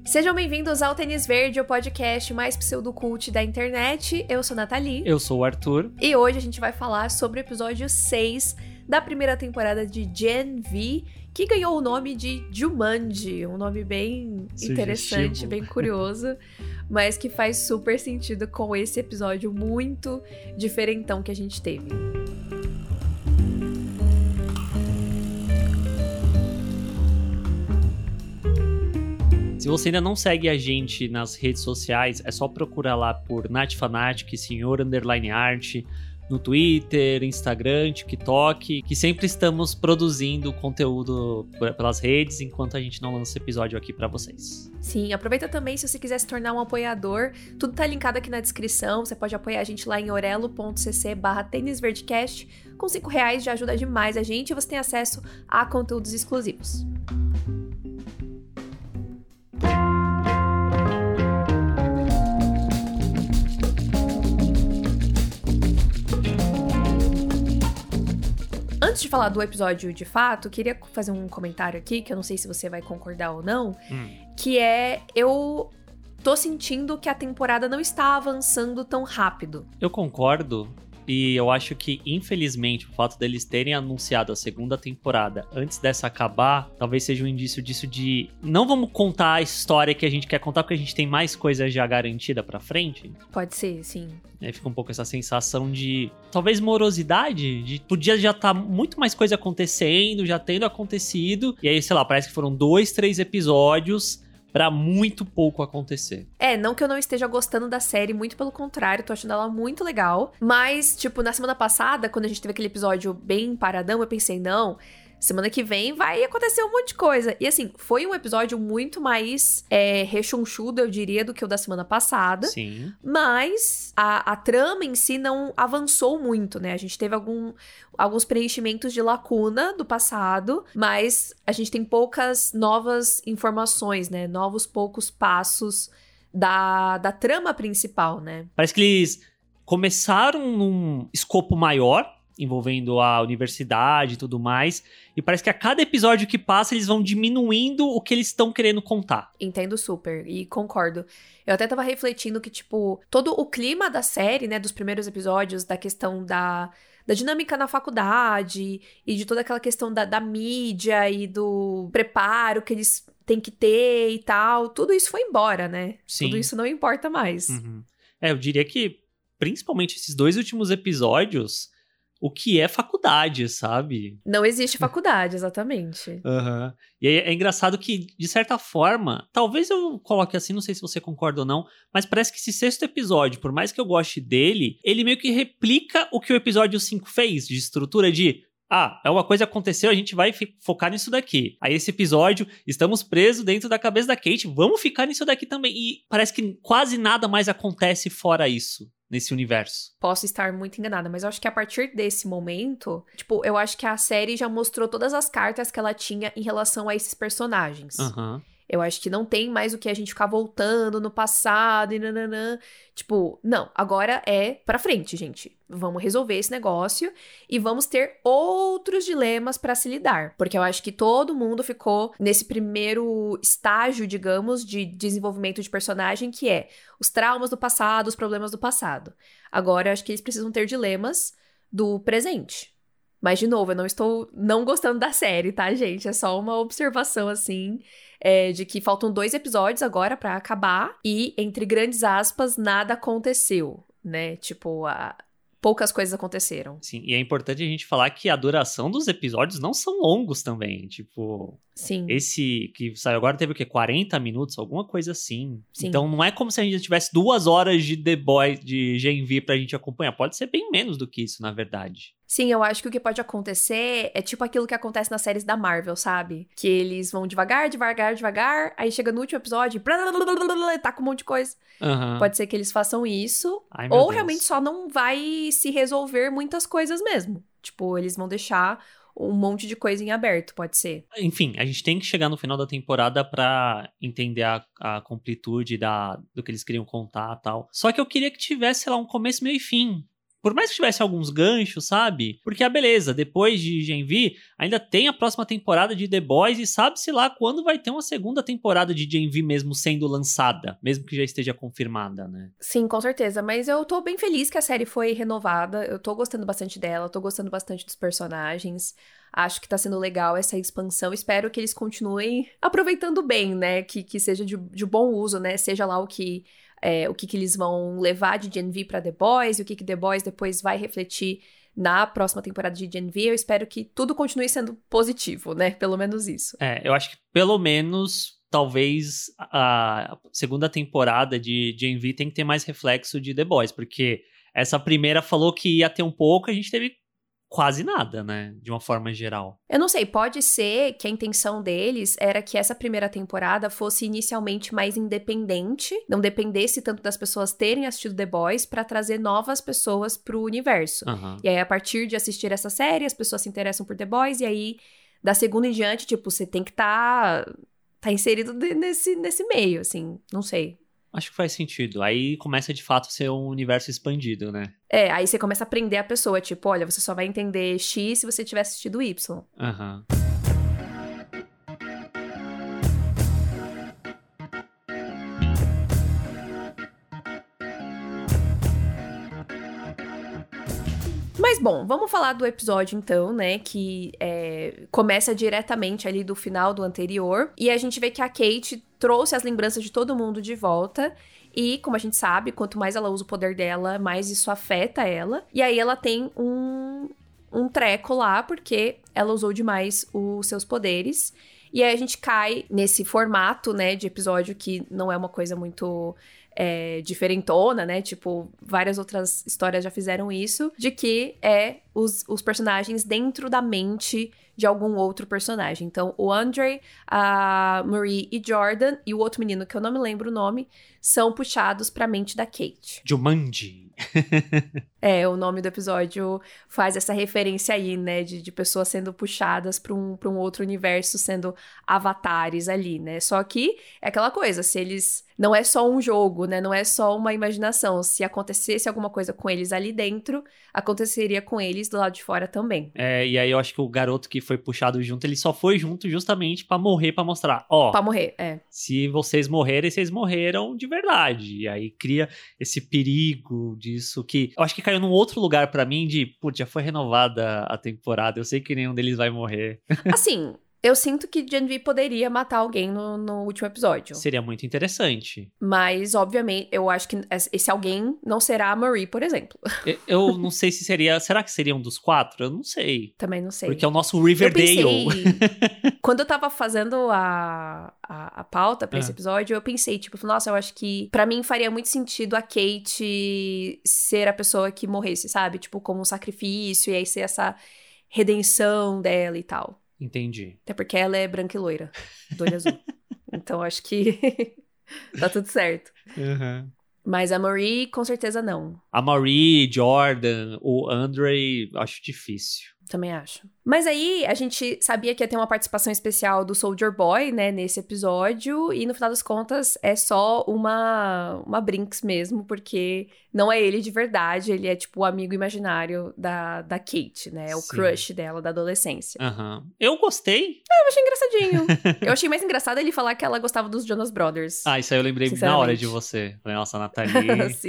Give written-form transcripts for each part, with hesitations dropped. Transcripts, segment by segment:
Sejam bem-vindos ao Tênis Verde, o podcast mais pseudocult da internet. Eu sou a Nathalie. Eu sou o Arthur. E hoje a gente vai falar sobre o episódio 6 da primeira temporada de Gen V, que ganhou o nome de Jumanji, um nome bem interessante, bem curioso, mas que faz super sentido com esse episódio muito diferentão que a gente teve. Se você ainda não segue a gente nas redes sociais, é só procurar lá por NatFanatic, Senhor_Art, no Twitter, Instagram, TikTok, que sempre estamos produzindo conteúdo pelas redes, enquanto a gente não lança episódio aqui pra vocês. Sim, aproveita também se você quiser se tornar um apoiador, tudo tá linkado aqui na descrição, você pode apoiar a gente lá em orelo.cc/tênisverdecast, com R$5 já ajuda demais a gente e você tem acesso a conteúdos exclusivos. Antes de falar do episódio de fato, queria fazer um comentário aqui, que eu não sei se você vai concordar ou não, que é, eu tô sentindo que a temporada não está avançando tão rápido. Eu concordo, e eu acho que, infelizmente, o fato deles terem anunciado a segunda temporada antes dessa acabar, talvez seja um indício disso de não vamos contar a história que a gente quer contar, porque a gente tem mais coisa já garantida pra frente. Pode ser, sim. Aí fica um pouco essa sensação de, talvez, morosidade, de podia já estar muito mais coisa acontecendo, já tendo acontecido, e aí, sei lá, parece que foram 2, 3 episódios pra muito pouco acontecer. Não que eu não esteja gostando da série, muito pelo contrário, tô achando ela muito legal, mas, tipo, na semana passada, quando a gente teve aquele episódio bem paradão, eu pensei, não, semana que vem vai acontecer um monte de coisa. E assim, foi um episódio muito mais rechonchudo, eu diria, do que o da semana passada. Sim. Mas a trama em si não avançou muito, né? A gente teve alguns preenchimentos de lacuna do passado, mas a gente tem poucas novas informações, né? Novos poucos passos da trama principal, né? Parece que eles começaram num escopo maior, envolvendo a universidade e tudo mais, e parece que a cada episódio que passa eles vão diminuindo o que eles estão querendo contar. Entendo super, e concordo. Eu até tava refletindo que, tipo, todo o clima da série, né, dos primeiros episódios, da questão da dinâmica na faculdade, e de toda aquela questão da mídia e do preparo que eles têm que ter e tal, tudo isso foi embora, né? Sim. Tudo isso não importa mais. Uhum. Eu diria que, principalmente esses 2 últimos episódios, o que é faculdade, sabe? Não existe faculdade, exatamente. Uhum. E aí é engraçado que, de certa forma, talvez eu coloque assim, não sei se você concorda ou não, mas parece que esse 6º episódio, por mais que eu goste dele, ele meio que replica o que o episódio 5 fez, de estrutura de uma coisa aconteceu, a gente vai focar nisso daqui. Aí esse episódio, estamos presos dentro da cabeça da Kate, vamos ficar nisso daqui também. E parece que quase nada mais acontece fora isso, nesse universo. Posso estar muito enganada, mas eu acho que a partir desse momento, tipo, eu acho que a série já mostrou todas as cartas que ela tinha em relação a esses personagens. Aham. Eu acho que não tem mais o que a gente ficar voltando no passado e nananã. Tipo, não, agora é pra frente, gente. Vamos resolver esse negócio e vamos ter outros dilemas pra se lidar. Porque eu acho que todo mundo ficou nesse primeiro estágio, digamos, de desenvolvimento de personagem, que é os traumas do passado, os problemas do passado. Agora, eu acho que eles precisam ter dilemas do presente. Mas, de novo, eu não estou não gostando da série, tá, gente? É só uma observação, assim, de que faltam 2 episódios agora pra acabar e, entre grandes aspas, nada aconteceu, né? Tipo, poucas coisas aconteceram. Sim, e é importante a gente falar que a duração dos episódios não são longos também, tipo... Sim. Esse que saiu agora teve o quê? 40 minutos? Alguma coisa assim. Sim. Então não é como se a gente tivesse 2 horas de The Boys, de Gen V pra gente acompanhar. Pode ser bem menos do que isso, na verdade. Sim, eu acho que o que pode acontecer é tipo aquilo que acontece nas séries da Marvel, sabe? Que eles vão devagar, devagar, devagar, aí chega no último episódio e tá com um monte de coisa. Uhum. Pode ser que eles façam isso, Ai, meu ou Deus. realmente só não vai se resolver muitas coisas mesmo. Tipo, eles vão deixar um monte de coisa em aberto, pode ser. Enfim, a gente tem que chegar no final da temporada pra entender a completude do que eles queriam contar e tal. Só que eu queria que tivesse, sei lá, um começo, meio e fim. Por mais que tivesse alguns ganchos, sabe? Porque, beleza, depois de Gen V, ainda tem a próxima temporada de The Boys e sabe-se lá quando vai ter uma segunda temporada de Gen V mesmo sendo lançada, mesmo que já esteja confirmada, né? Sim, com certeza. Mas eu tô bem feliz que a série foi renovada. Eu tô gostando bastante dela, tô gostando bastante dos personagens. Acho que tá sendo legal essa expansão. Espero que eles continuem aproveitando bem, né? Que seja de bom uso, né? Seja lá o que eles vão levar de Gen V pra The Boys, e o que The Boys depois vai refletir na próxima temporada de Gen V. Eu espero que tudo continue sendo positivo, né? Pelo menos isso. Eu acho que pelo menos, talvez, a segunda temporada de Gen V tem que ter mais reflexo de The Boys, porque essa primeira falou que ia ter um pouco, a gente teve quase nada, né? De uma forma geral. Eu não sei, pode ser que a intenção deles era que essa primeira temporada fosse inicialmente mais independente, não dependesse tanto das pessoas terem assistido The Boys pra trazer novas pessoas pro universo. Uhum. E aí, a partir de assistir essa série, as pessoas se interessam por The Boys, e aí, da segunda em diante, tipo, você tem que tá inserido nesse meio, assim, não sei. Acho que faz sentido. Aí começa de fato a ser um universo expandido, né? Aí você começa a aprender a pessoa, tipo, olha, você só vai entender X se você tiver assistido Y. Aham. Mas bom, vamos falar do episódio então, né, que começa diretamente ali do final do anterior, e a gente vê que a Kate trouxe as lembranças de todo mundo de volta, e como a gente sabe, quanto mais ela usa o poder dela, mais isso afeta ela, e aí ela tem um treco lá, porque ela usou demais os seus poderes, e aí a gente cai nesse formato, né, de episódio que não é uma coisa muito diferentona, né? Tipo, várias outras histórias já fizeram isso, de que os personagens dentro da mente de algum outro personagem. Então, o Andre, a Marie e Jordan, e o outro menino, que eu não me lembro o nome, são puxados pra mente da Kate. Jumanji. O nome do episódio faz essa referência aí, né? De pessoas sendo puxadas pra um outro universo, sendo avatares ali, né? Só que é aquela coisa, se eles... Não é só um jogo, né? Não é só uma imaginação. Se acontecesse alguma coisa com eles ali dentro, aconteceria com eles do lado de fora também. E aí eu acho que o garoto que foi puxado junto, ele só foi junto justamente pra morrer, pra mostrar, Pra morrer, se vocês morrerem, vocês morreram de verdade. E aí cria esse perigo disso que... Eu acho que caiu num outro lugar pra mim de, putz, já foi renovada a temporada, eu sei que nenhum deles vai morrer. Assim... Eu sinto que Gen V poderia matar alguém no último episódio. Seria muito interessante. Mas, obviamente, eu acho que esse alguém não será a Marie, por exemplo. Eu não sei se seria... Será que seria um dos 4? Eu não sei. Também não sei. Porque é o nosso Riverdale. Quando eu tava fazendo a pauta pra esse episódio, eu pensei, tipo, nossa, eu acho que pra mim faria muito sentido a Kate ser a pessoa que morresse, sabe? Tipo, como um sacrifício, e aí ser essa redenção dela e tal. Entendi. Até porque ela é branca e loira, do olho azul. Então, acho que tá tudo certo. Uhum. Mas a Marie, com certeza, não. A Marie, Jordan, o Andre, acho difícil. Também acho. Mas aí, a gente sabia que ia ter uma participação especial do Soldier Boy, né, nesse episódio, e no final das contas é só uma Brinks mesmo, porque não é ele de verdade, ele é tipo o amigo imaginário da Kate, né, é o crush dela da adolescência. Uhum. Eu gostei. Eu achei engraçadinho. Eu achei mais engraçado ele falar que ela gostava dos Jonas Brothers. Isso aí eu lembrei na hora de você. Nossa, Nathalie. Sim.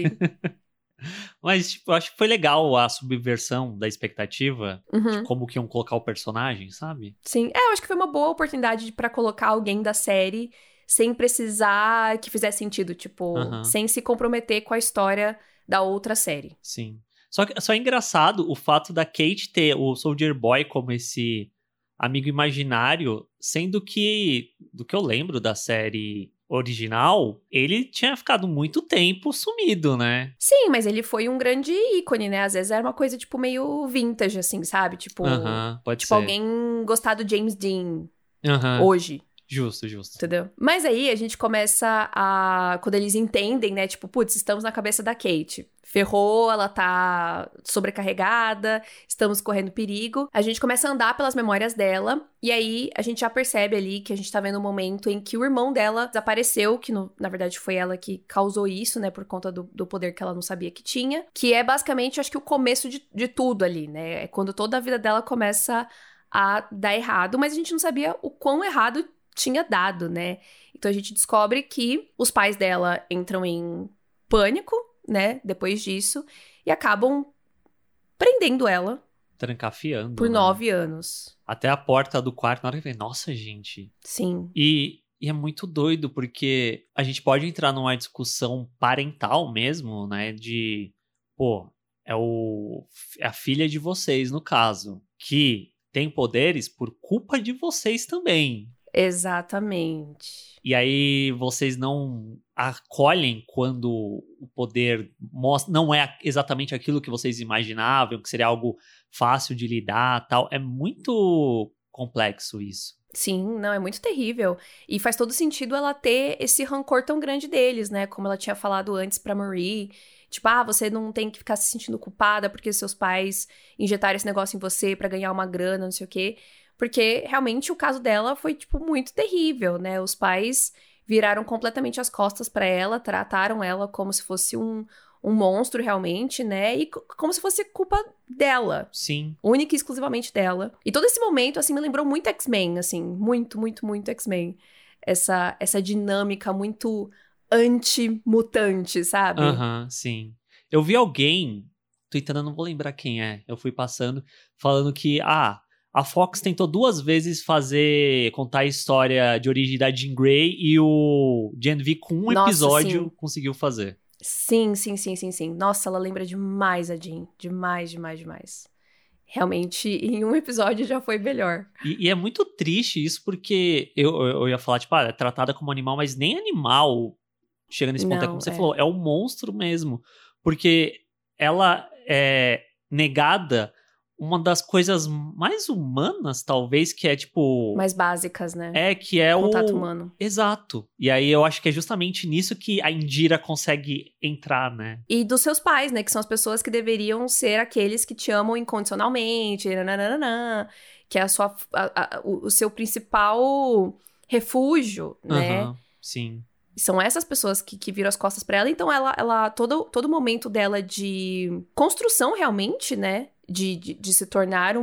Mas, tipo, eu acho que foi legal a subversão da expectativa de como que iam colocar o personagem, sabe? Sim, eu acho que foi uma boa oportunidade pra colocar alguém da série sem precisar que fizesse sentido, tipo, sem se comprometer com a história da outra série. Sim. Só é engraçado o fato da Kate ter o Soldier Boy como esse amigo imaginário, sendo que, do que eu lembro da série original, ele tinha ficado muito tempo sumido, né? Sim, mas ele foi um grande ícone, né? Às vezes era uma coisa, tipo, meio vintage, assim, sabe? Tipo, pode ser. alguém gostar do James Dean hoje. Justo. Entendeu? Mas aí a gente começa a... Quando eles entendem, né? Tipo, putz, estamos na cabeça da Kate. Ferrou, ela tá sobrecarregada, estamos correndo perigo. A gente começa a andar pelas memórias dela, e aí a gente já percebe ali que a gente tá vendo um momento em que o irmão dela desapareceu, que na verdade foi ela que causou isso, né, por conta do poder que ela não sabia que tinha. Que é basicamente, acho que o começo de tudo ali, né? É quando toda a vida dela começa a dar errado, mas a gente não sabia o quão errado tinha dado, né? Então a gente descobre que os pais dela entram em pânico, né, depois disso, e acabam prendendo ela Trancafiando, por né? 9 anos. Até a porta do quarto, na hora que vem, nossa, gente. Sim. E é muito doido, porque a gente pode entrar numa discussão parental mesmo, né? De, pô, é a filha de vocês, no caso, que tem poderes por culpa de vocês também. Exatamente. E aí vocês não acolhem quando o poder não é exatamente aquilo que vocês imaginavam, que seria algo fácil de lidar, tal. É muito complexo isso. Sim, não, é muito terrível. E faz todo sentido ela ter esse rancor tão grande deles, né? Como ela tinha falado antes pra Marie. Tipo, você não tem que ficar se sentindo culpada porque seus pais injetaram esse negócio em você pra ganhar uma grana, não sei o quê. Porque realmente o caso dela foi, tipo, muito terrível, né? Os pais viraram completamente as costas pra ela, trataram ela como se fosse um monstro realmente, né? E como se fosse culpa dela. Sim. Única e exclusivamente dela. E todo esse momento, assim, me lembrou muito X-Men, assim. Muito, muito, muito X-Men. Essa dinâmica muito anti-mutante, sabe? Aham, sim. Eu vi alguém tweetando, eu não vou lembrar quem é, eu fui passando, falando que, a Fox tentou 2 vezes contar a história de origem da Jean Grey e o Gen V com um Nossa, episódio sim. conseguiu fazer. Sim. Nossa, ela lembra demais a Jean. Demais. Realmente, em um episódio já foi melhor. E é muito triste isso, porque eu ia falar, tipo, é tratada como animal, mas nem animal chega nesse ponto, como você falou, é um monstro mesmo. Porque ela é negada uma das coisas mais humanas, talvez, que é tipo. Mais básicas, né? Que é Contato humano. Exato. E aí eu acho que é justamente nisso que a Indira consegue entrar, né? E dos seus pais, né? Que são as pessoas que deveriam ser aqueles que te amam incondicionalmente, nananana, que é o seu principal refúgio, né? Sim. São essas pessoas que viram as costas pra ela. Então, ela todo momento dela de construção, realmente, né? De se tornar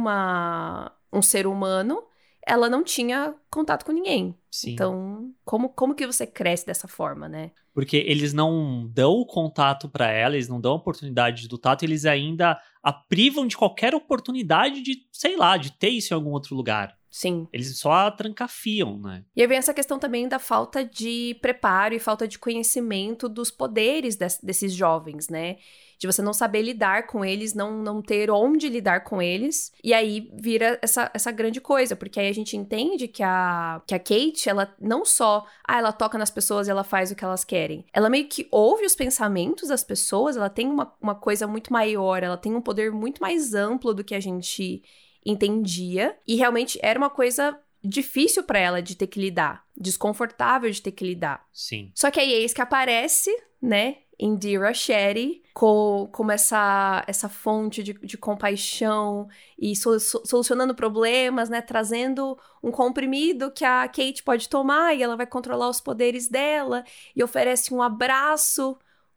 um ser humano, ela não tinha contato com ninguém. Sim. Então, como que você cresce dessa forma, né? Porque eles não dão o contato pra ela, eles não dão a oportunidade do tato, eles ainda a privam de qualquer oportunidade de, sei lá, de ter isso em algum outro lugar. Sim. Eles só a trancafiam, né? E aí vem essa questão também da falta de preparo e falta de conhecimento dos poderes desses jovens, né? De você não saber lidar com eles, não ter onde lidar com eles. E aí vira essa grande coisa, porque aí a gente entende que a Kate, ela não só, ela toca nas pessoas e ela faz o que elas querem. Ela meio que ouve os pensamentos das pessoas, ela tem uma coisa muito maior, ela tem um poder muito mais amplo do que a gente entendia. E realmente era uma coisa difícil pra ela de ter que lidar, desconfortável de ter que lidar. Sim. Só que aí eis que aparece, né, Indira Shetty, como essa fonte de compaixão e solucionando problemas, né, trazendo um comprimido que a Kate pode tomar e ela vai controlar os poderes dela e oferece um abraço.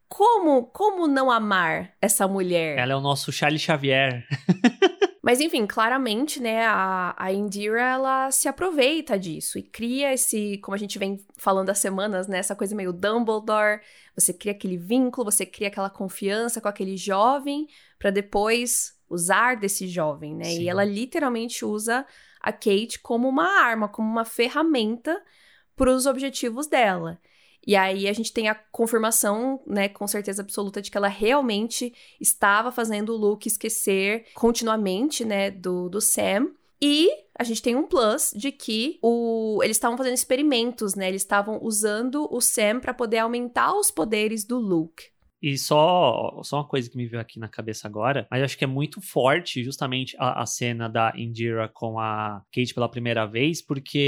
Como não amar essa mulher? Ela é o nosso Charlie Xavier. Mas, enfim, claramente, né, a Indira, ela se aproveita disso e cria como a gente vem falando há semanas, né, essa coisa meio Dumbledore, você cria aquele vínculo, você cria aquela confiança com aquele jovem pra depois usar desse jovem, né, Sim. E ela literalmente usa a Kate como uma arma, como uma ferramenta pros objetivos dela. E aí a gente tem a confirmação, né, com certeza absoluta, de que ela realmente estava fazendo o Luke esquecer continuamente, né, do Sam. E a gente tem um plus de que eles estavam fazendo experimentos, né, eles estavam usando o Sam para poder aumentar os poderes do Luke. E só uma coisa que me veio aqui na cabeça agora, mas acho que é muito forte justamente a cena da Indira com a Kate pela primeira vez, porque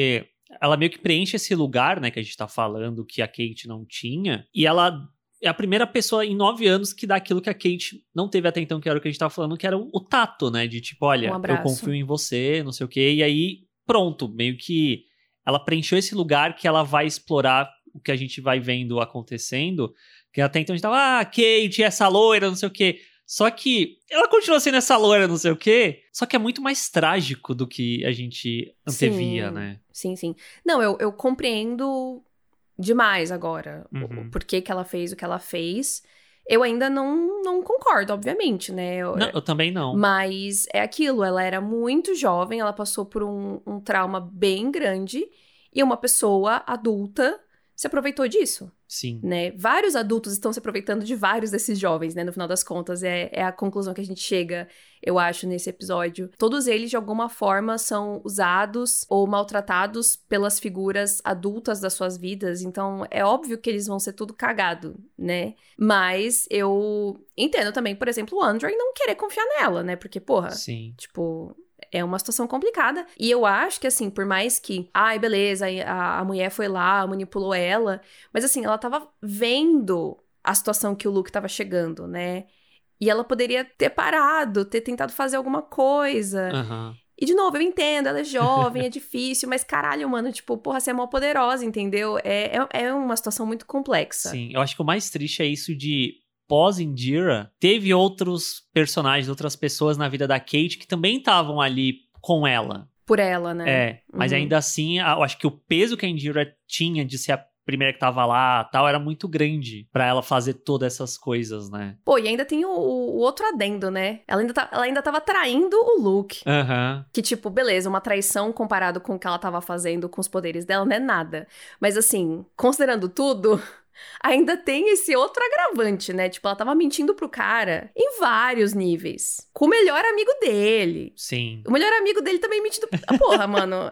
ela meio que preenche esse lugar, né, que a gente tá falando, que a Kate não tinha, e ela é a primeira pessoa em 9 anos que dá aquilo que a Kate não teve até então, que era o que a gente tava falando, que era o tato, né, de tipo, olha, eu confio em você, não sei o quê, e aí, pronto, meio que ela preencheu esse lugar que ela vai explorar o que a gente vai vendo acontecendo, que até então a gente tava, Kate, essa loira, não sei o quê. Só que ela continua sendo essa loira, não sei o quê, só que é muito mais trágico do que a gente antevia, né? Sim. Não, eu compreendo demais agora o porquê que ela fez o que ela fez. Eu ainda não concordo, obviamente, né? Eu também não. Mas é aquilo, ela era muito jovem, ela passou por um trauma bem grande e uma pessoa adulta se aproveitou disso. Sim. Né? Vários adultos estão se aproveitando de vários desses jovens, né? No final das contas, é a conclusão que a gente chega, eu acho, nesse episódio. Todos eles, de alguma forma, são usados ou maltratados pelas figuras adultas das suas vidas. Então, é óbvio que eles vão ser tudo cagado, né? Mas eu entendo também, por exemplo, o Andrew não querer confiar nela, né? Porque, porra, sim. Tipo... É uma situação complicada. E eu acho que, assim, por mais que... Ai, beleza, a mulher foi lá, manipulou ela. Mas, assim, ela tava vendo a situação que o Luke tava chegando, né? E ela poderia ter parado, ter tentado fazer alguma coisa. E, de novo, eu entendo, ela é jovem, é difícil. Mas, caralho, mano, tipo, porra, você é mó poderosa, entendeu? É uma situação muito complexa. Sim, eu acho que o mais triste é isso de... Pós-Indira, teve outros personagens, outras pessoas na vida da Kate que também estavam ali com ela. Por ela, né? Mas ainda assim, eu acho que o peso que a Indira tinha de ser a primeira que tava lá, tal, era muito grande pra ela fazer todas essas coisas, né? Pô, e ainda tem o outro adendo, né? Ela ainda tava traindo o Luke. Que, tipo, beleza, uma traição comparado com o que ela tava fazendo com os poderes dela não é nada. Mas, assim, considerando tudo... Ainda tem esse outro agravante, né? Tipo, ela tava mentindo pro cara em vários níveis. Com o melhor amigo dele. Sim. O melhor amigo dele também mentindo... Porra, mano.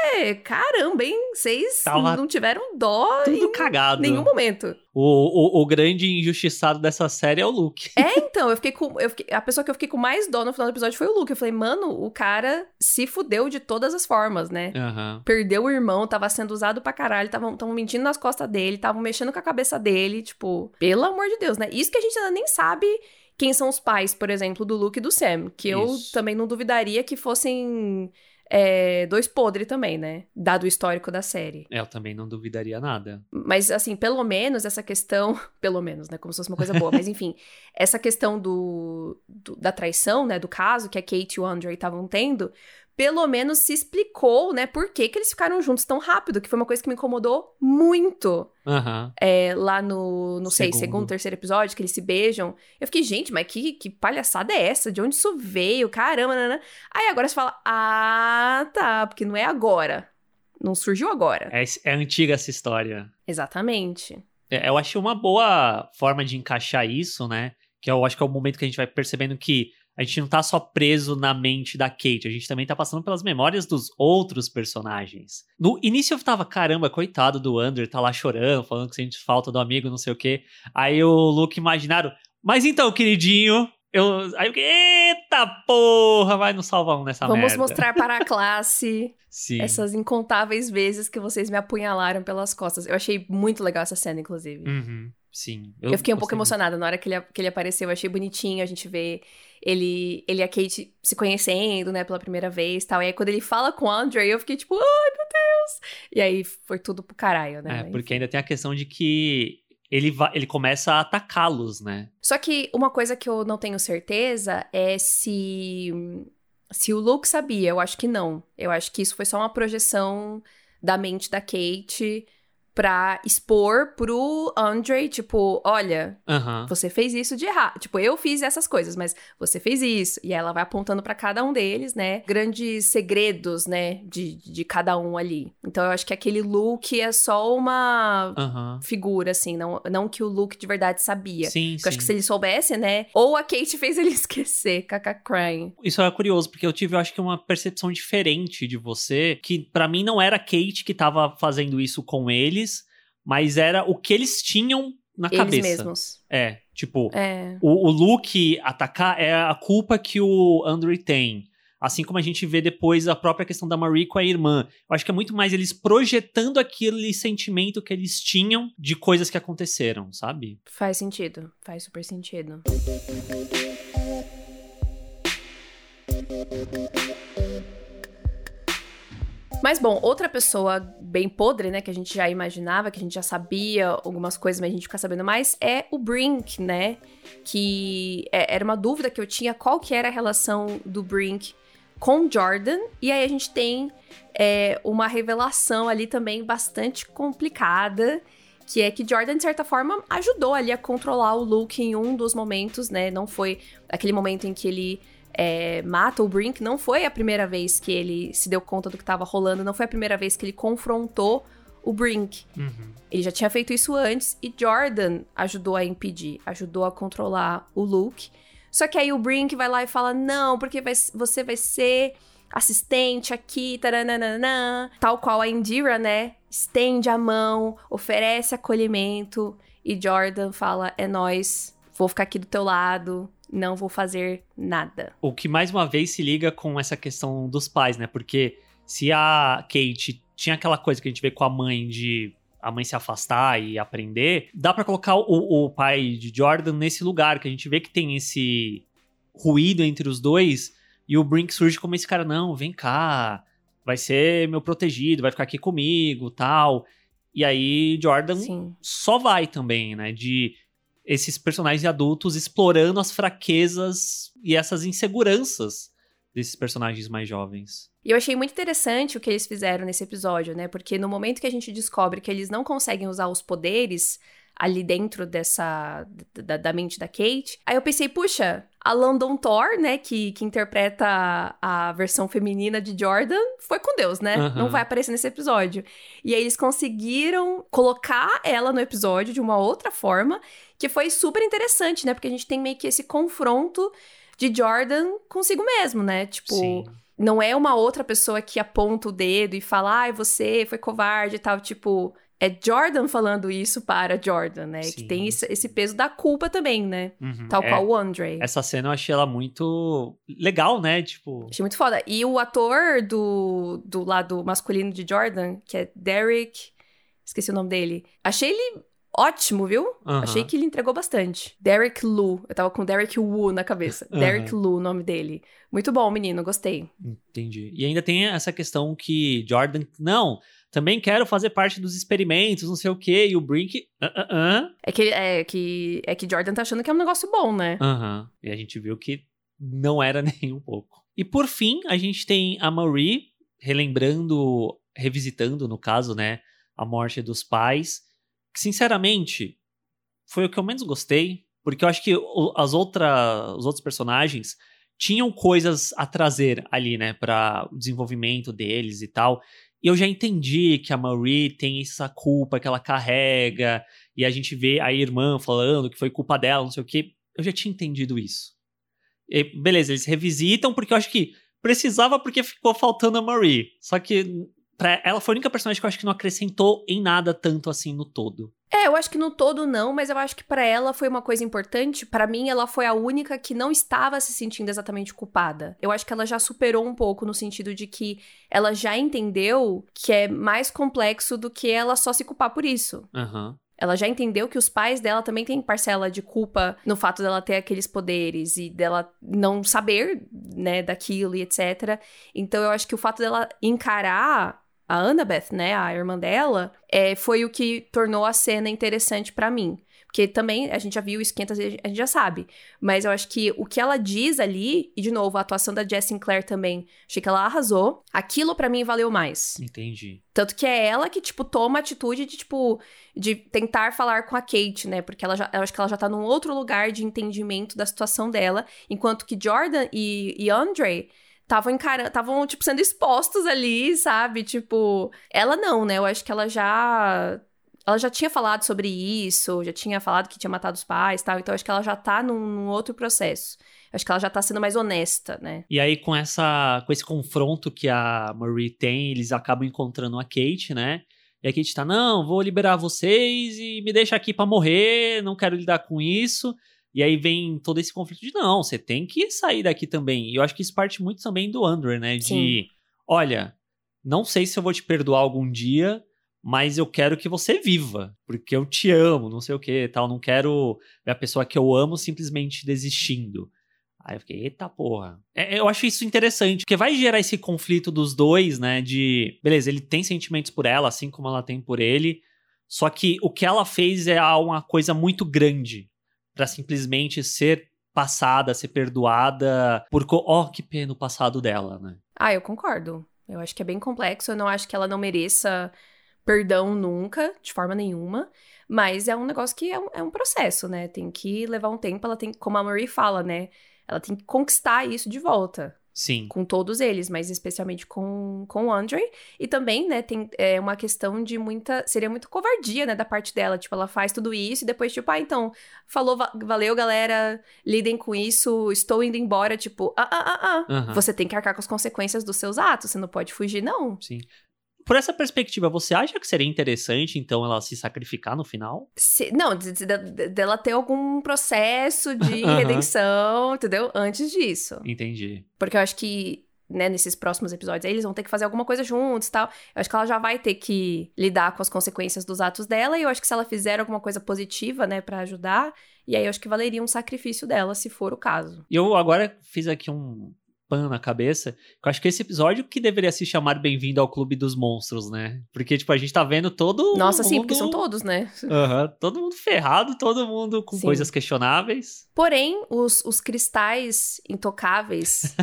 Caramba, hein? Vocês não tiveram dó tudo cagado. Nenhum momento. O grande injustiçado dessa série é o Luke. Então, a pessoa que eu fiquei com mais dó no final do episódio foi o Luke. Eu falei, mano, o cara se fudeu de todas as formas, né? Perdeu o irmão, tava sendo usado pra caralho, tavam mentindo nas costas dele, tavam mexendo com a cabeça dele, tipo, pelo amor de Deus, né? Isso que a gente ainda nem sabe quem são os pais, por exemplo, do Luke e do Sam, que eu também não duvidaria que fossem... dois podres também, né? Dado o histórico da série. Eu também não duvidaria nada. Mas, assim, pelo menos essa questão... Pelo menos, né? Como se fosse uma coisa boa. Mas, enfim, essa questão da traição, né? Do caso que a Kate e o Andre estavam tendo... Pelo menos se explicou, né? Por que eles ficaram juntos tão rápido. Que foi uma coisa que me incomodou muito. Lá no segundo, terceiro episódio, que eles se beijam. Eu fiquei, gente, mas que palhaçada é essa? De onde isso veio? Caramba, nanana. Aí agora você fala, tá, porque não é agora. Não surgiu agora. É antiga essa história. Exatamente. Eu achei uma boa forma de encaixar isso, né? Que eu acho que é o momento que a gente vai percebendo que a gente não tá só preso na mente da Kate, a gente também tá passando pelas memórias dos outros personagens. No início eu tava, caramba, coitado do Andrew, tá lá chorando, falando que sente falta do amigo, não sei o quê. Aí o Luke imaginaram, mas então, queridinho... Aí eu fiquei, eita porra, vai nos salvar um nessa merda. Vamos mostrar para a classe Sim. essas incontáveis vezes que vocês me apunhalaram pelas costas. Eu achei muito legal essa cena, inclusive. Sim. Eu fiquei um pouco emocionada na hora que ele apareceu. Eu achei bonitinho a gente ver ele e a Kate se conhecendo, né, pela primeira vez e tal. E aí quando ele fala com o Andre, eu fiquei tipo, ai meu Deus. E aí foi tudo pro caralho, né? Porque ainda tem a questão de que ele começa a atacá-los, né? Só que uma coisa que eu não tenho certeza é se o Luke sabia. Eu acho que não. Eu acho que isso foi só uma projeção da mente da Kate pra expor pro Andre, tipo, olha, você fez isso de errado. Tipo, eu fiz essas coisas, mas você fez isso. E aí ela vai apontando pra cada um deles, né? Grandes segredos, né? De cada um ali. Então eu acho que aquele Luke é só uma figura, assim. Não que o Luke de verdade sabia. Sim, Porque eu acho que se ele soubesse, né? Ou a Kate fez ele esquecer, crying. Isso é curioso, porque eu tive, eu acho que uma percepção diferente de você, que pra mim não era a Kate que tava fazendo isso com eles, mas era o que eles tinham na cabeça. Eles mesmos. O Luke atacar é a culpa que o Andre tem. Assim como a gente vê depois a própria questão da Marie com a irmã. Eu acho que é muito mais eles projetando aquele sentimento que eles tinham de coisas que aconteceram, sabe? Faz sentido. Faz super sentido. Mas, bom, outra pessoa bem podre, né, que a gente já imaginava, que a gente já sabia algumas coisas, mas a gente fica sabendo mais, é o Brink, né? Que era uma dúvida que eu tinha, qual que era a relação do Brink com Jordan. E aí a gente tem uma revelação ali também bastante complicada, que é que Jordan, de certa forma, ajudou ali a controlar o Luke em um dos momentos, né? Não foi aquele momento em que ele mata o Brink, não foi a primeira vez que ele se deu conta do que estava rolando, não foi a primeira vez que ele confrontou o Brink. Uhum. Ele já tinha feito isso antes e Jordan ajudou a impedir, ajudou a controlar o Luke. Só que aí o Brink vai lá e fala, não, porque você vai ser assistente aqui, taranana, tal qual a Indira, né? Estende a mão, oferece acolhimento e Jordan fala, é nóis, vou ficar aqui do teu lado, não vou fazer nada. O que mais uma vez se liga com essa questão dos pais, né? Porque se a Kate tinha aquela coisa que a gente vê com a mãe de a mãe se afastar e aprender, dá pra colocar o pai de Jordan nesse lugar, que a gente vê que tem esse ruído entre os dois, e o Brink surge como esse cara, não, vem cá, vai ser meu protegido, vai ficar aqui comigo, tal. E aí Jordan só vai também, né? De esses personagens adultos explorando as fraquezas e essas inseguranças desses personagens mais jovens. E eu achei muito interessante o que eles fizeram nesse episódio, né? Porque no momento que a gente descobre que eles não conseguem usar os poderes ali dentro da mente da Kate, aí eu pensei, puxa, a London Thor, né, que interpreta a versão feminina de Jordan, foi com Deus, né? Uhum. Não vai aparecer nesse episódio. E aí eles conseguiram colocar ela no episódio de uma outra forma, que foi super interessante, né? Porque a gente tem meio que esse confronto de Jordan consigo mesmo, né? Tipo, sim, não é uma outra pessoa que aponta o dedo e fala, ai, você foi covarde e tal, tipo, é Jordan falando isso para Jordan, né? sim, que tem esse peso da culpa também, né? Uhum. Tal qual o Andre. Essa cena eu achei ela muito legal, né? Tipo, Achei muito foda. E o ator do lado masculino de Jordan, que é Derek, esqueci o nome dele, achei ele ótimo, viu? Uhum. Achei que ele entregou bastante. Derek Lu. Eu tava com Derek Wu na cabeça. Uhum. Derek Lu, o nome dele. Muito bom, menino. Gostei. Entendi. E ainda tem essa questão que Jordan... Não, também quero fazer parte dos experimentos, não sei o quê. E o Brink... É que Jordan tá achando que é um negócio bom, né? Uhum. E a gente viu que não era nem um pouco. E por fim, a gente tem a Marie revisitando, no caso, né? A morte dos pais. Que, sinceramente, foi o que eu menos gostei, porque eu acho que os outros personagens tinham coisas a trazer ali, né, para o desenvolvimento deles e tal, e eu já entendi que a Marie tem essa culpa que ela carrega, e a gente vê a irmã falando que foi culpa dela, não sei o quê, eu já tinha entendido isso. E, beleza, eles revisitam, porque eu acho que precisava, porque ficou faltando a Marie, só que ela foi a única personagem que eu acho que não acrescentou em nada tanto assim no todo. Eu acho que no todo não, mas eu acho que pra ela foi uma coisa importante. Pra mim, ela foi a única que não estava se sentindo exatamente culpada. Eu acho que ela já superou um pouco no sentido de que ela já entendeu que é mais complexo do que ela só se culpar por isso. Uhum. Ela já entendeu que os pais dela também têm parcela de culpa no fato dela ter aqueles poderes e dela não saber, né, daquilo e etc. Então, eu acho que o fato dela encarar a Annabeth, né, a irmã dela, foi o que tornou a cena interessante pra mim. Porque também, a gente já viu isso 500 vezes, a gente já sabe. Mas eu acho que o que ela diz ali, e de novo, a atuação da Jess Sinclair também, achei que ela arrasou. Aquilo pra mim valeu mais. Entendi. Tanto que é ela que, tipo, toma a atitude de, tipo, de tentar falar com a Kate, né? Porque eu acho que ela já tá num outro lugar de entendimento da situação dela. Enquanto que Jordan e Andre estavam, tipo, sendo expostos ali, sabe? Tipo, ela não, né? Eu acho que ela já tinha falado sobre isso, já tinha falado que tinha matado os pais e tal, então acho que ela já tá num outro processo. Acho que ela já tá sendo mais honesta, né? E aí, com esse confronto que a Marie tem, eles acabam encontrando a Kate, né? E a Kate tá, não, vou liberar vocês e me deixa aqui pra morrer, não quero lidar com isso. E aí vem todo esse conflito de, não, você tem que sair daqui também. E eu acho que isso parte muito também do Andrew, né? De, olha, não sei se eu vou te perdoar algum dia, mas eu quero que você viva, porque eu te amo, não sei o que, tal. Não quero ver a pessoa que eu amo simplesmente desistindo. Aí eu fiquei, eita porra. Eu acho isso interessante, porque vai gerar esse conflito dos dois, né? De, beleza, ele tem sentimentos por ela, assim como ela tem por ele, só que o que ela fez é uma coisa muito grande pra simplesmente ser passada, ser perdoada por... que pena o passado dela, né? Ah, eu concordo. Eu acho que é bem complexo. Eu não acho que ela não mereça perdão nunca, de forma nenhuma. Mas é um negócio que é um processo, né? Tem que levar um tempo. Ela tem, como a Marie fala, né? Ela tem que conquistar isso de volta. Sim. Com todos eles, mas especialmente com o Andre. E também, né, tem uma questão de seria muito covardia, né, da parte dela. Tipo, ela faz tudo isso e depois, tipo, então, falou, valeu, galera, lidem com isso, estou indo embora. Tipo, Uhum. Você tem que arcar com as consequências dos seus atos, você não pode fugir, não. Sim. Por essa perspectiva, você acha que seria interessante, então, ela se sacrificar no final? Não, dela ter algum processo de redenção, entendeu? Antes disso. Entendi. Porque eu acho que, né, nesses próximos episódios aí, eles vão ter que fazer alguma coisa juntos e tal. Eu acho que ela já vai ter que lidar com as consequências dos atos dela. E eu acho que se ela fizer alguma coisa positiva, né, pra ajudar, e aí eu acho que valeria um sacrifício dela, se for o caso. E eu agora fiz aqui um pan na cabeça, que eu acho que esse episódio que deveria se chamar Bem-vindo ao Clube dos Monstros, né? Porque, tipo, a gente tá vendo todo Nossa, mundo... sim, porque são todos, né? Todo mundo ferrado, todo mundo com coisas questionáveis. Porém, os cristais intocáveis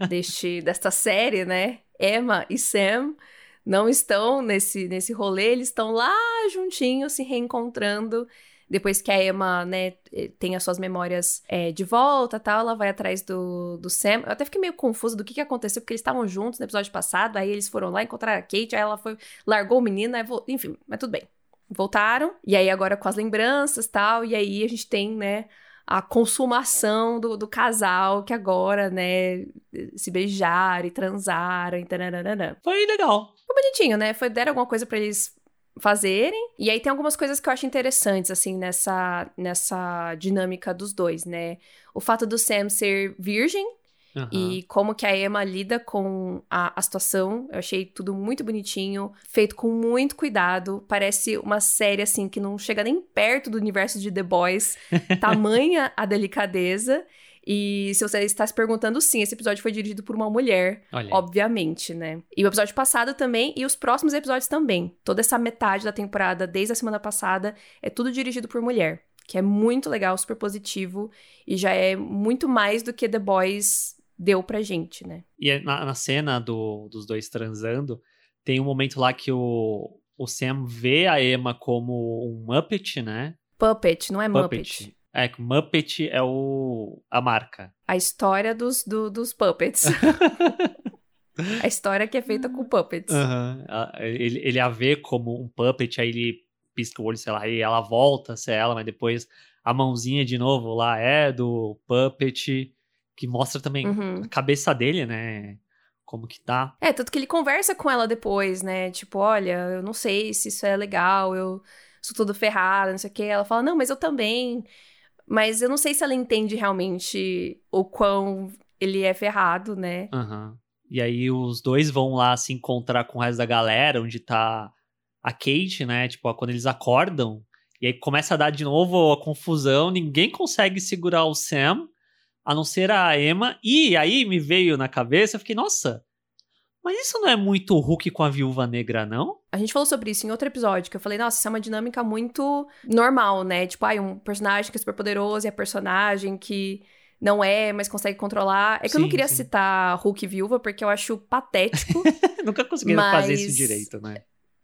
desta série, né? Emma e Sam não estão nesse rolê, eles estão lá juntinhos, se reencontrando. Depois que a Emma, né, tem as suas memórias de volta, tal, ela vai atrás do Sam. Eu até fiquei meio confusa do que aconteceu, porque eles estavam juntos no episódio passado, aí eles foram lá encontrar a Kate, aí ela largou o menino, enfim, mas tudo bem. Voltaram, e aí agora com as lembranças, tal, e aí a gente tem, né, a consumação do casal, que agora, né, se beijaram e transaram, e taranana. Foi legal. Foi bonitinho, né? Deram alguma coisa pra eles fazerem. E aí tem algumas coisas que eu acho interessantes, assim, nessa dinâmica dos dois, né? O fato do Sam ser virgem e como que a Emma lida com a situação. Eu achei tudo muito bonitinho, feito com muito cuidado. Parece uma série, assim, que não chega nem perto do universo de The Boys. Tamanha a delicadeza. E se você está se perguntando, sim, esse episódio foi dirigido por uma mulher, obviamente, né? E o episódio passado também, e os próximos episódios também. Toda essa metade da temporada, desde a semana passada, é tudo dirigido por mulher. Que é muito legal, super positivo, e já é muito mais do que The Boys deu pra gente, né? E na cena dos dois transando, tem um momento lá que o Sam vê a Emma como um Muppet, né? Puppet, não é Muppet. É, que Muppet é a marca. A história dos puppets. A história que é feita com puppets. Ele a vê como um puppet, aí ele pisca o olho, sei lá, e ela volta a ser ela, mas depois a mãozinha de novo lá é do puppet, que mostra também a cabeça dele, né? Como que tá. Tanto que ele conversa com ela depois, né? Tipo, olha, eu não sei se isso é legal, eu sou tudo ferrada, não sei o quê. Ela fala, não, mas eu também... Mas eu não sei se ela entende realmente o quão ele é ferrado, né? E aí os dois vão lá se encontrar com o resto da galera, onde tá a Kate, né? Tipo, quando eles acordam, e aí começa a dar de novo a confusão, ninguém consegue segurar o Sam, a não ser a Emma. E aí me veio na cabeça, eu fiquei, nossa, mas isso não é muito o Hulk com a Viúva Negra, não? A gente falou sobre isso em outro episódio, que eu falei, nossa, isso é uma dinâmica muito normal, né? Tipo, um personagem que é super poderoso e a personagem que não é, mas consegue controlar. É que eu não queria citar Hulk e Viúva, porque eu acho patético. Nunca conseguiram fazer isso direito, né?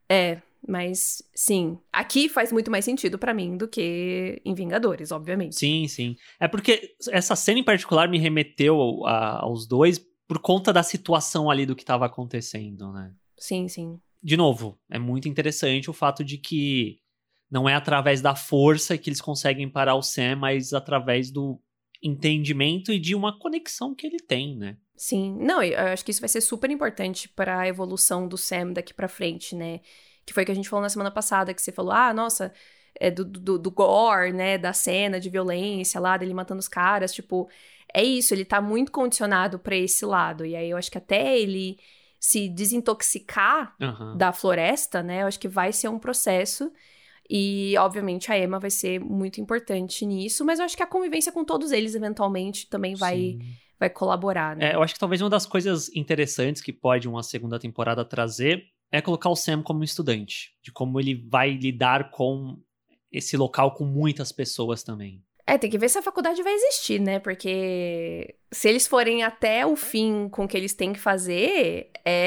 Mas sim, aqui faz muito mais sentido pra mim do que em Vingadores, obviamente. Sim. É porque essa cena em particular me remeteu aos dois por conta da situação ali do que estava acontecendo, né? Sim. De novo, é muito interessante o fato de que não é através da força que eles conseguem parar o Sam, mas através do entendimento e de uma conexão que ele tem, né? Sim. Não, eu acho que isso vai ser super importante para a evolução do Sam daqui pra frente, né? Que foi o que a gente falou na semana passada, que você falou, nossa, do gore, né? Da cena de violência lá, dele matando os caras, tipo... É isso, ele tá muito condicionado pra esse lado. E aí eu acho que até ele se desintoxicar da floresta, né? Eu acho que vai ser um processo. E, obviamente, a Emma vai ser muito importante nisso. Mas eu acho que a convivência com todos eles, eventualmente, também vai colaborar, né? Eu acho que talvez uma das coisas interessantes que pode uma segunda temporada trazer é colocar o Sam como estudante. De como ele vai lidar com esse local com muitas pessoas também. Tem que ver se a faculdade vai existir, né? Porque se eles forem até o fim com o que eles têm que fazer,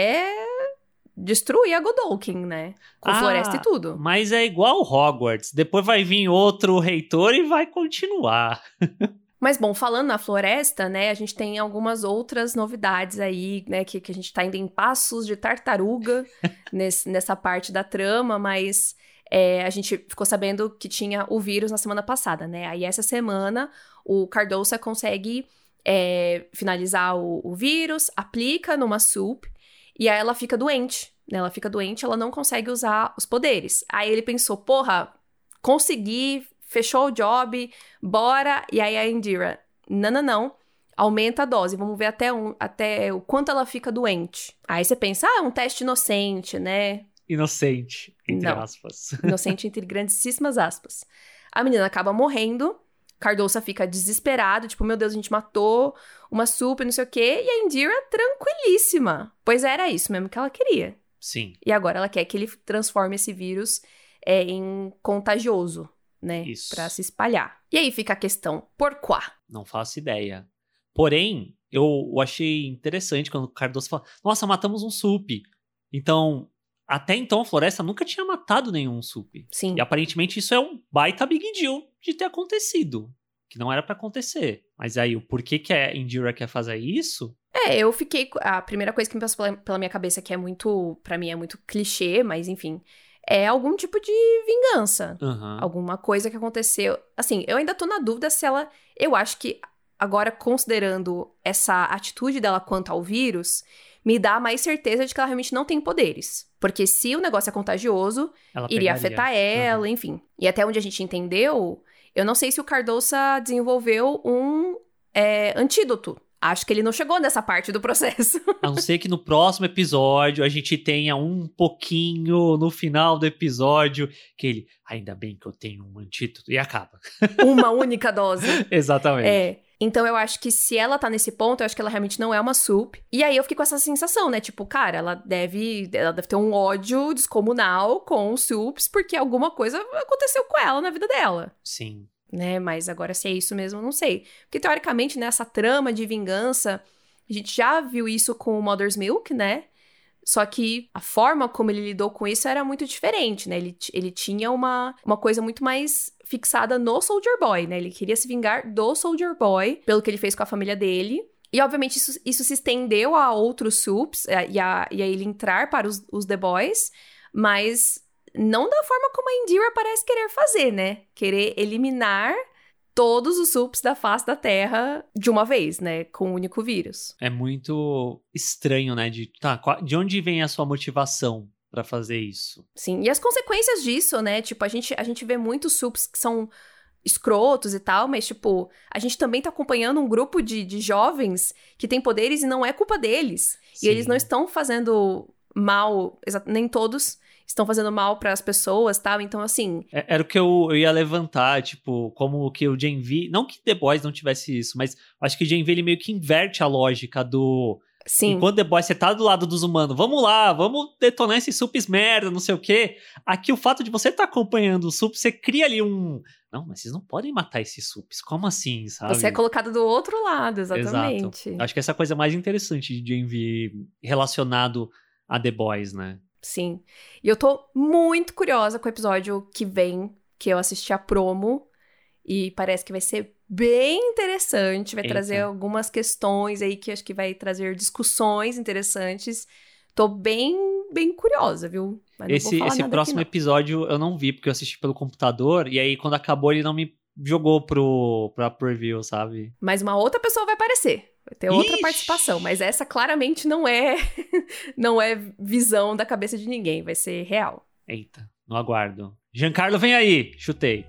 destruir a Godolphin, né? Com floresta e tudo. Mas é igual Hogwarts. Depois vai vir outro reitor e vai continuar. Mas, bom, falando na floresta, né? A gente tem algumas outras novidades aí, né? Que a gente tá indo em passos de tartaruga nessa parte da trama, mas... a gente ficou sabendo que tinha o vírus na semana passada, né? Aí essa semana o Cardoso consegue finalizar o vírus, aplica numa Sup e aí ela fica doente, né? Ela fica doente, ela não consegue usar os poderes. Aí ele pensou, porra, consegui, fechou o job, bora. E aí a Indira, não, aumenta a dose, vamos ver até o quanto ela fica doente. Aí você pensa, é um teste inocente, né? Inocente, entre aspas. Inocente entre grandíssimas aspas. A menina acaba morrendo, Cardoso fica desesperado, tipo, meu Deus, a gente matou uma Sup, não sei o quê, e a Indira tranquilíssima. Pois era isso mesmo que ela queria. Sim. E agora ela quer que ele transforme esse vírus em contagioso, né? Isso. Pra se espalhar. E aí fica a questão, por quê? Não faço ideia. Porém, eu achei interessante quando o Cardoso fala, nossa, matamos um Sup. Então... Até então, a floresta nunca tinha matado nenhum Sup. Sim. E aparentemente isso é um baita big deal de ter acontecido. Que não era pra acontecer. Mas aí, o porquê que a Indira quer fazer isso? Eu fiquei... A primeira coisa que me passou pela minha cabeça, que é muito... Pra mim é muito clichê, mas enfim... É algum tipo de vingança. Alguma coisa que aconteceu... Assim, eu ainda tô na dúvida se ela... Eu acho que, agora, considerando essa atitude dela quanto ao vírus... Me dá mais certeza de que ela realmente não tem poderes. Porque se o negócio é contagioso, iria afetar ela, enfim. E até onde a gente entendeu, eu não sei se o Cardoso desenvolveu um antídoto. Acho que ele não chegou nessa parte do processo. A não ser que no próximo episódio a gente tenha um pouquinho no final do episódio que ele, ainda bem que eu tenho um antídoto, e acaba. Uma única dose. Exatamente. Então eu acho que se ela tá nesse ponto, eu acho que ela realmente não é uma Sup. E aí eu fiquei com essa sensação, né? Tipo, cara, ela deve ter um ódio descomunal com os Sups, porque alguma coisa aconteceu com ela na vida dela. Sim. Né? Mas agora se é isso mesmo, eu não sei. Porque teoricamente, nessa trama de vingança, a gente já viu isso com o Mother's Milk, né? Só que a forma como ele lidou com isso era muito diferente, né? Ele tinha uma coisa muito mais fixada no Soldier Boy, né? Ele queria se vingar do Soldier Boy, pelo que ele fez com a família dele. E, obviamente, isso se estendeu a outros Sups, e a ele entrar para os The Boys, mas não da forma como a Indira parece querer fazer, né? Querer eliminar todos os Sups da face da Terra de uma vez, né? Com um único vírus. É muito estranho, né? De onde vem a sua motivação pra fazer isso? Sim, e as consequências disso, né? Tipo, a gente vê muitos Sups que são escrotos e tal, mas, tipo, a gente também tá acompanhando um grupo de jovens que tem poderes e não é culpa deles. Sim. E eles não estão fazendo mal, nem todos estão fazendo mal pras pessoas, tal, então, assim... Era o que eu ia levantar, tipo, como que o Gen V... Não que The Boys não tivesse isso, mas acho que o Gen V, ele meio que inverte a lógica do... Sim. Enquanto The Boys, você tá do lado dos humanos, vamos lá, vamos detonar esses Sups merda, não sei o quê. Aqui, o fato de você estar acompanhando o Sups, você cria ali um... Não, mas vocês não podem matar esses Sups, como assim, sabe? Você é colocado do outro lado, exatamente. Exato. Acho que essa é a coisa mais interessante de Gen V relacionado a The Boys, né? Sim. E eu tô muito curiosa com o episódio que vem, que eu assisti a promo, e parece que vai ser bem interessante, vai trazer algumas questões aí que acho que vai trazer discussões interessantes. Tô bem curiosa, viu? Mas não vou falar esse nada próximo aqui, não. Episódio eu não vi, porque eu assisti pelo computador, e aí quando acabou ele não me jogou pra preview, sabe? Mas uma outra pessoa vai aparecer. Vai ter outra participação, mas essa claramente não é não é visão da cabeça de ninguém, vai ser real. Eita, no aguardo. Giancarlo vem aí, chutei.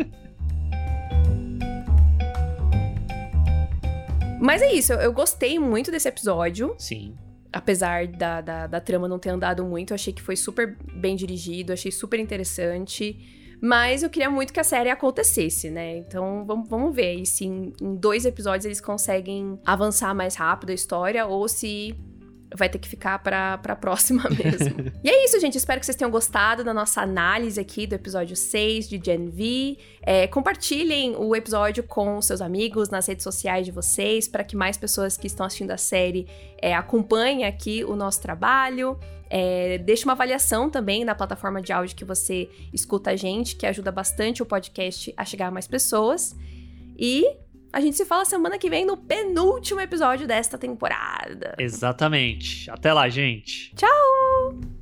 Mas é isso, eu gostei muito desse episódio. Sim. Apesar da trama não ter andado muito, eu achei que foi super bem dirigido, achei super interessante. Mas eu queria muito que a série acontecesse, né? Então vamos ver aí se em 2 episódios eles conseguem avançar mais rápido a história ou se vai ter que ficar pra próxima mesmo. E é isso, gente. Espero que vocês tenham gostado da nossa análise aqui do episódio 6 de Gen V. Compartilhem o episódio com seus amigos nas redes sociais de vocês, para que mais pessoas que estão assistindo a série acompanhem aqui o nosso trabalho. Deixe uma avaliação também na plataforma de áudio que você escuta a gente, que ajuda bastante o podcast a chegar a mais pessoas. E a gente se fala semana que vem no penúltimo episódio desta temporada. Exatamente. Até lá, gente. Tchau!